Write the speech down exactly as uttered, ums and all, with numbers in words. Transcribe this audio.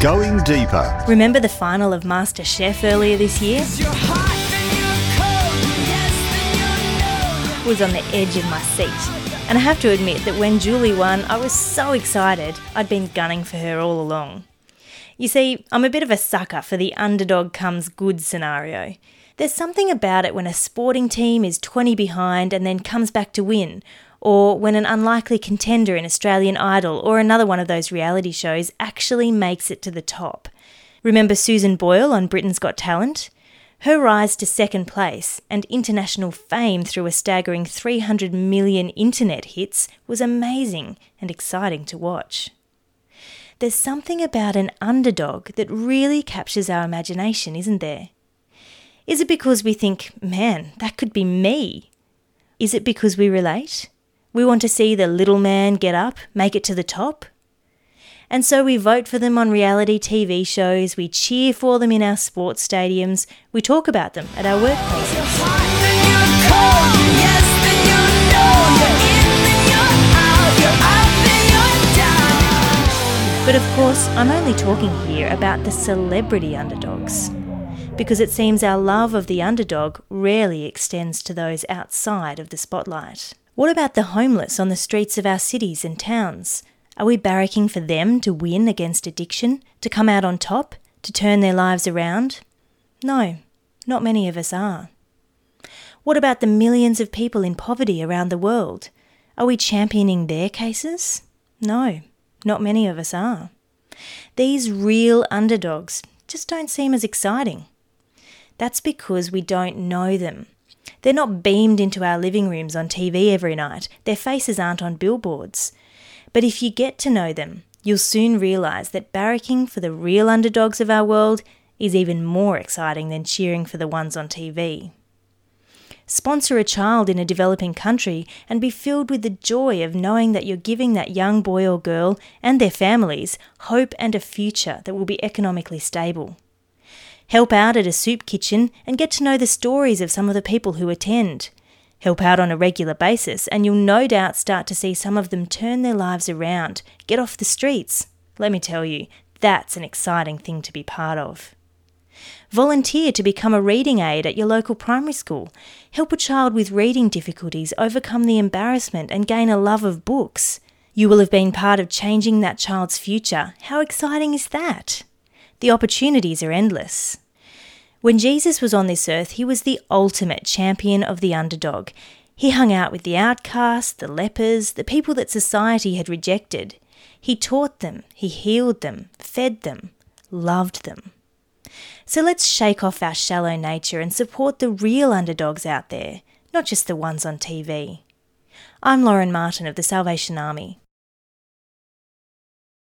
Going Deeper. Remember the final of MasterChef earlier this year? I was on the edge of my seat. And I have to admit that when Julie won, I was so excited. I'd been gunning for her all along. You see, I'm a bit of a sucker for the underdog comes good scenario. There's something about it when a sporting team is twenty behind and then comes back to win, or when an unlikely contender in Australian Idol or another one of those reality shows actually makes it to the top. Remember Susan Boyle on Britain's Got Talent? Her rise to second place and international fame through a staggering three hundred million internet hits was amazing and exciting to watch. There's something about an underdog that really captures our imagination, isn't there? Is it because we think, man, that could be me? Is it because we relate? We want to see the little man get up, make it to the top? And so we vote for them on reality T V shows, we cheer for them in our sports stadiums, we talk about them at our workplaces. But of course, I'm only talking here about the celebrity underdogs, because it seems our love of the underdog rarely extends to those outside of the spotlight. What about the homeless on the streets of our cities and towns? Are we barracking for them to win against addiction, to come out on top, to turn their lives around? No, not many of us are. What about the millions of people in poverty around the world? Are we championing their cases? No, not many of us are. These real underdogs just don't seem as exciting. That's because we don't know them. They're not beamed into our living rooms on T V every night. Their faces aren't on billboards. But if you get to know them, you'll soon realise that barracking for the real underdogs of our world is even more exciting than cheering for the ones on T V. Sponsor a child in a developing country and be filled with the joy of knowing that you're giving that young boy or girl and their families hope and a future that will be economically stable. Help out at a soup kitchen and get to know the stories of some of the people who attend. Help out on a regular basis and you'll no doubt start to see some of them turn their lives around, get off the streets. Let me tell you, that's an exciting thing to be part of. Volunteer to become a reading aide at your local primary school. Help a child with reading difficulties overcome the embarrassment and gain a love of books. You will have been part of changing that child's future. How exciting is that? The opportunities are endless. When Jesus was on this earth, he was the ultimate champion of the underdog. He hung out with the outcast, the lepers, the people that society had rejected. He taught them, he healed them, fed them, loved them. So let's shake off our shallow nature and support the real underdogs out there, not just the ones on T V. I'm Lauren Martin of the Salvation Army.